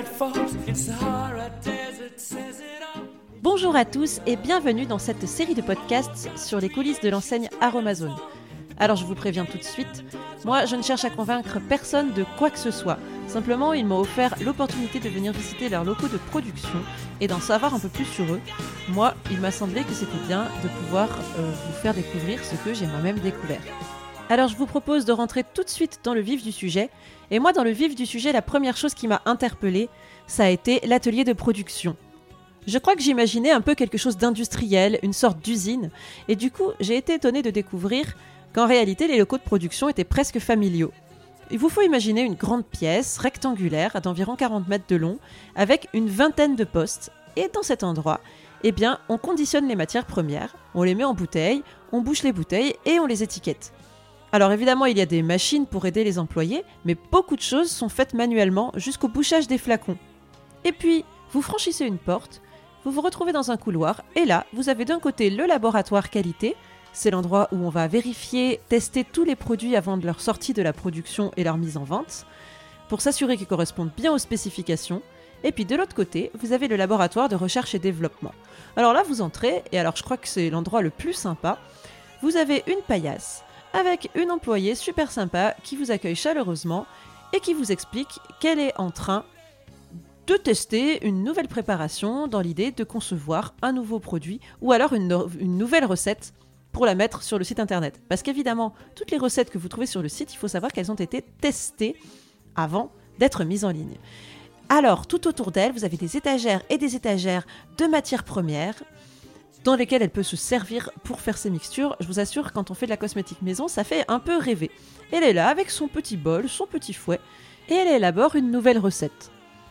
Bonjour à tous et bienvenue dans cette série de podcasts sur les coulisses de l'enseigne Aromazone. Alors je vous préviens tout de suite, moi je ne cherche à convaincre personne de quoi que ce soit. Simplement, ils m'ont offert l'opportunité de venir visiter leurs locaux de production et d'en savoir un peu plus sur eux. Moi, il m'a semblé que c'était bien de pouvoir vous faire découvrir ce que j'ai moi-même découvert. Alors je vous propose de rentrer tout de suite dans le vif du sujet. Et moi, dans le vif du sujet, la première chose qui m'a interpellée, ça a été l'atelier de production. Je crois que j'imaginais un peu quelque chose d'industriel, une sorte d'usine. Et du coup, j'ai été étonnée de découvrir qu'en réalité, les locaux de production étaient presque familiaux. Il vous faut imaginer une grande pièce rectangulaire d'environ 40 mètres de long, avec une vingtaine de postes. Et dans cet endroit, eh bien, on conditionne les matières premières, on les met en bouteilles, on bouche les bouteilles et on les étiquette. Alors évidemment, il y a des machines pour aider les employés, mais beaucoup de choses sont faites manuellement jusqu'au bouchage des flacons. Et puis, vous franchissez une porte, vous vous retrouvez dans un couloir, et là, vous avez d'un côté le laboratoire qualité. C'est l'endroit où on va vérifier, tester tous les produits avant de leur sortie de la production et leur mise en vente, pour s'assurer qu'ils correspondent bien aux spécifications. Et puis de l'autre côté, vous avez le laboratoire de recherche et développement. Alors là, vous entrez, et alors je crois que c'est l'endroit le plus sympa. Vous avez une paillasse avec une employée super sympa qui vous accueille chaleureusement et qui vous explique qu'elle est en train de tester une nouvelle préparation dans l'idée de concevoir un nouveau produit ou alors une nouvelle recette pour la mettre sur le site internet. Parce qu'évidemment, toutes les recettes que vous trouvez sur le site, il faut savoir qu'elles ont été testées avant d'être mises en ligne. Alors, tout autour d'elle, vous avez des étagères et des étagères de matières premières dans lesquelles elle peut se servir pour faire ses mixtures. Je vous assure, quand on fait de la cosmétique maison, ça fait un peu rêver. Elle est là avec son petit bol, son petit fouet, et elle élabore une nouvelle recette.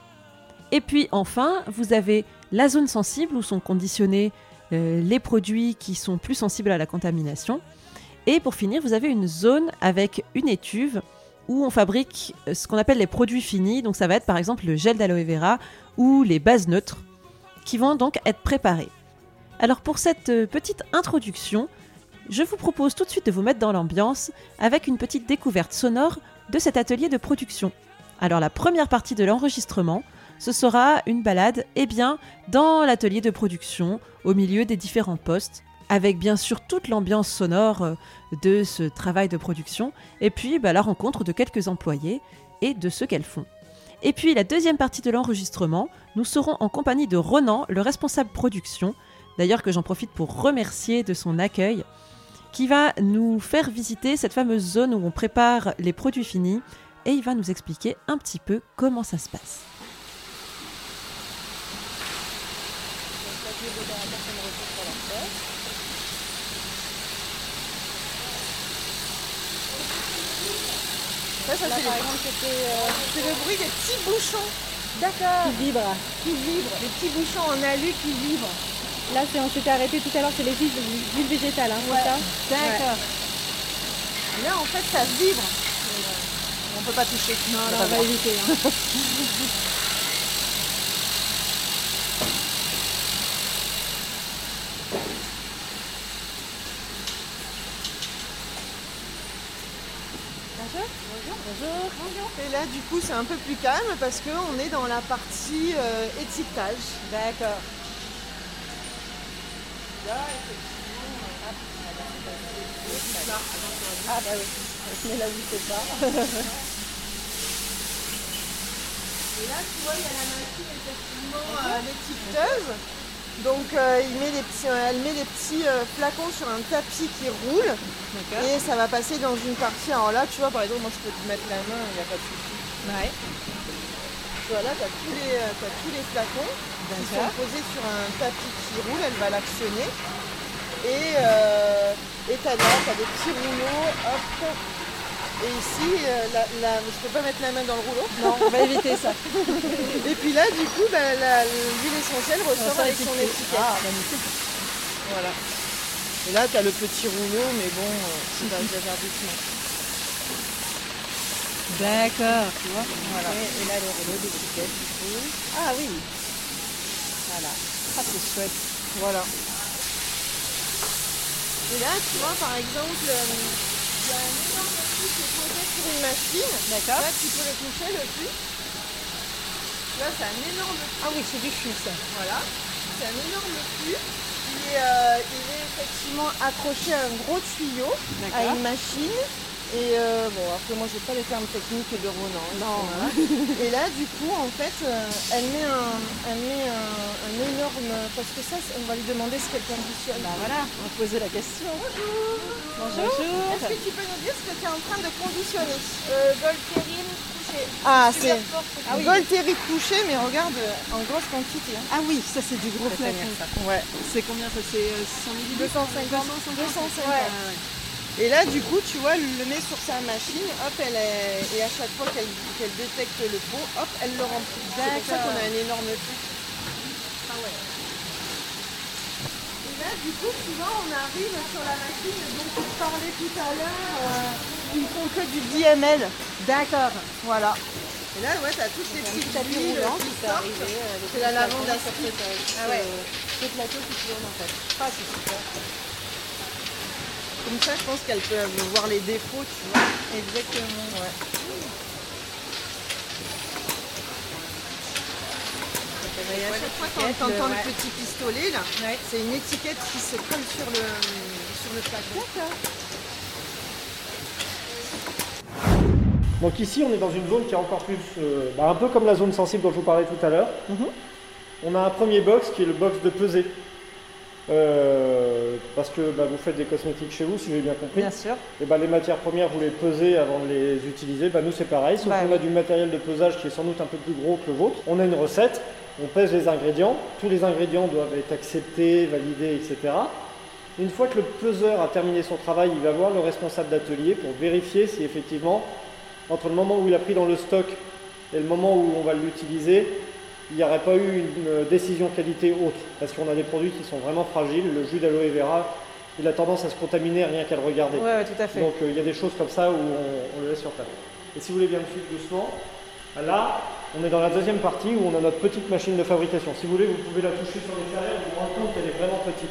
Et puis enfin, vous avez la zone sensible où sont conditionnés les produits qui sont plus sensibles à la contamination. Et pour finir, vous avez une zone avec une étuve où on fabrique ce qu'on appelle les produits finis. Donc ça va être par exemple le gel d'aloe vera ou les bases neutres qui vont donc être préparées. Alors pour cette petite introduction, je vous propose tout de suite de vous mettre dans l'ambiance avec une petite découverte sonore de cet atelier de production. Alors la première partie de l'enregistrement, ce sera une balade dans l'atelier de production, au milieu des différents postes, avec bien sûr toute l'ambiance sonore de ce travail de production, et puis la rencontre de quelques employés et de ce qu'elles font. Et puis la deuxième partie de l'enregistrement, nous serons en compagnie de Ronan, le responsable production, d'ailleurs que j'en profite pour remercier de son accueil, qui va nous faire visiter cette fameuse zone où on prépare les produits finis, et il va nous expliquer un petit peu comment ça se passe. Ça, par exemple, c'est le bruit des petits bouchons. D'accord. Qui vibrent. Des petits bouchons en alu qui vibrent. Là, on s'était arrêté tout à l'heure, c'est les huiles végétales, hein, ouais. C'est ça? D'accord. Ouais. Là, en fait, ça vibre. On peut pas toucher. Non, on va éviter. Hein. Bonjour. Et là, du coup, c'est un peu plus calme parce qu'on est dans la partie étiquetage. D'accord. Là, effectivement, ah bah oui, mais là, vous sais pas. Et là, tu vois, il y a la machine, effectivement, l'étiqueteuse. Donc, elle met des petits flacons sur un tapis qui roule. D'accord. Et ça va passer dans une partie. Alors là, tu vois, par exemple, moi, je peux te mettre la main, il n'y a pas de souci. Ouais. Tu vois, là, tu as tous les flacons qui sont posés sur un tapis qui roule. Elle va l'actionner. Et tu as des petits rouleaux. Hop. Et ici, je peux pas mettre la main dans le rouleau. Non, on va éviter ça. Et puis là, du coup, l'huile essentielle ressort avec son étiquette. Ah, magnifique. Voilà. Et là, tu as le petit rouleau, mais bon, c'est un divertissement. D'accord, tu vois. Voilà. Et là, le rouleau d'étiquette, du coup. Ah oui. Voilà. Ah, c'est chouette. Voilà. Et là, tu vois, par exemple, il y a un énorme puits qui est posé sur une machine. D'accord. Là, tu peux le toucher, le puits. Tu vois, c'est un énorme fût. Ah oui, c'est du fût ça. Voilà, c'est un énorme fût. Il est effectivement accroché à un gros tuyau, à une machine. Et bon, après moi j'ai pas les termes techniques de Ronan. Non. Voilà. Et là du coup en fait elle met un énorme, parce que ça on va lui demander ce qu'elle conditionne. Bah voilà, on va poser la question. Bonjour. Est-ce que tu peux nous dire ce que tu es en train de conditionner? Voltérine couché. Ah c'est Ah oui. Voltérique couché, mais regarde en grosse quantité. Ah oui, ça c'est du gros Très flacon. bien, ça. Ouais. C'est combien ça? C'est 100 ml 250. 250. Ouais. Ah ouais. Et là, du coup, tu vois, elle le met sur sa machine, hop, et à chaque fois qu'elle détecte le pot, hop, elle le remplit. C'est pour ça qu'on a un énorme fût. Ah ouais. Et là, du coup, tu vois, on arrive sur la machine dont on parlait tout à l'heure, qui ne font que du 10 ml. D'accord. Voilà. Et là, ouais, t'as toutes les petites tapis huiles roulant qui qui peut sortent. arriver. C'est la lavande à split. Ah ouais. C'est plateau qui tourne en fait. Ah, c'est super. Comme ça, je pense qu'elle peut voir les défauts, tu vois. Exactement, ouais. Et à chaque fois quand tu entends le petit pistolet, là, c'est une étiquette qui se colle sur le flacon. D'accord. Donc ici, on est dans une zone qui est encore plus, un peu comme la zone sensible dont je vous parlais tout à l'heure. On a un premier box qui est le box de pesée. Parce que vous faites des cosmétiques chez vous, si j'ai bien compris. Bien sûr. Et les matières premières, vous les pesez avant de les utiliser. Nous, c'est pareil, sauf qu'on a du matériel de pesage qui est sans doute un peu plus gros que le vôtre. On a une recette, on pèse les ingrédients. Tous les ingrédients doivent être acceptés, validés, etc. Une fois que le peseur a terminé son travail, il va voir le responsable d'atelier pour vérifier si effectivement, entre le moment où il a pris dans le stock et le moment où on va l'utiliser, il n'y aurait pas eu une décision qualité autre, parce qu'on a des produits qui sont vraiment fragiles. Le jus d'aloe vera, il a tendance à se contaminer rien qu'à le regarder. Ouais, tout à fait. Donc il y a des choses comme ça où on le laisse sur table. Et si vous voulez bien me suivre doucement, là, on est dans la deuxième partie où on a notre petite machine de fabrication. Si vous voulez, vous pouvez la toucher sur l'extérieur, vous vous rendez compte qu'elle est vraiment petite.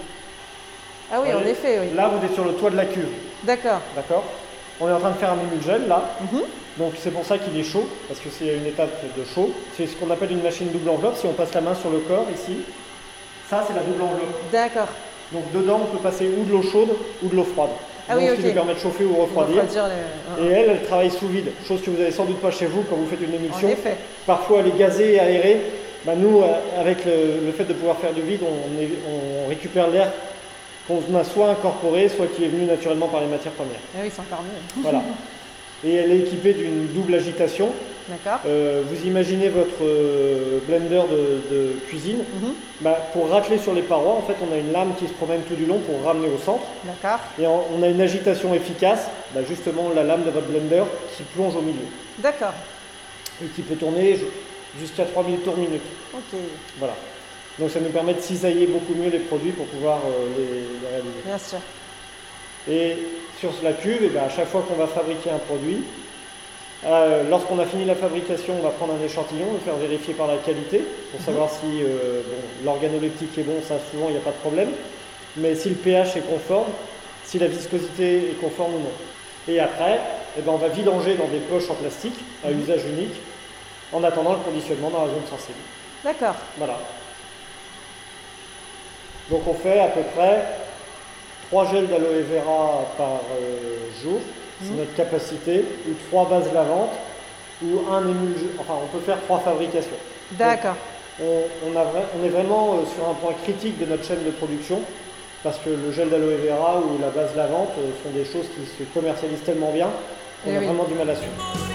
Ah oui, en effet, oui. Là, vous êtes sur le toit de la cuve. D'accord. D'accord. On est en train de faire un émulgel là. Donc c'est pour ça qu'il est chaud, parce que c'est une étape de chaud. C'est ce qu'on appelle une machine double enveloppe. Si on passe la main sur le corps ici, ça c'est la double enveloppe. D'accord. Donc dedans on peut passer ou de l'eau chaude ou de l'eau froide. Ah donc, oui, ce qui nous permet de chauffer ou refroidir. Et elle travaille sous vide, chose que vous n'avez sans doute pas chez vous quand vous faites une émulsion. En effet. Parfois elle est gazée et aérée. Nous, avec le fait de pouvoir faire du vide, on récupère l'air qu'on a soit incorporé, soit qui est venu naturellement par les matières premières. Ah oui, c'est encore mieux. Voilà. Et elle est équipée d'une double agitation. D'accord. Vous imaginez votre blender de cuisine. Pour racler sur les parois, en fait, on a une lame qui se promène tout du long pour ramener au centre. D'accord. Et on a une agitation efficace, justement la lame de votre blender qui plonge au milieu. D'accord. Et qui peut tourner jusqu'à 3000 tours minute. Ok. Voilà. Donc ça nous permet de cisailler beaucoup mieux les produits pour pouvoir les réaliser. Bien sûr. Et sur la cuve, à chaque fois qu'on va fabriquer un produit, lorsqu'on a fini la fabrication, on va prendre un échantillon, le faire vérifier par la qualité, pour savoir si l'organoleptique est bon, ça souvent il n'y a pas de problème, mais si le pH est conforme, si la viscosité est conforme ou non. Et après, on va vidanger dans des poches en plastique à usage unique, en attendant le conditionnement dans la zone sensible. D'accord. Voilà. Donc on fait à peu près 3 gels d'aloe vera par jour, c'est notre capacité, ou 3 bases lavantes, ou un émulgent. Enfin, on peut faire 3 fabrications. D'accord. On est vraiment sur un point critique de notre chaîne de production, parce que le gel d'aloe vera ou la base lavante sont des choses qui se commercialisent tellement bien qu'on a vraiment du mal à suivre.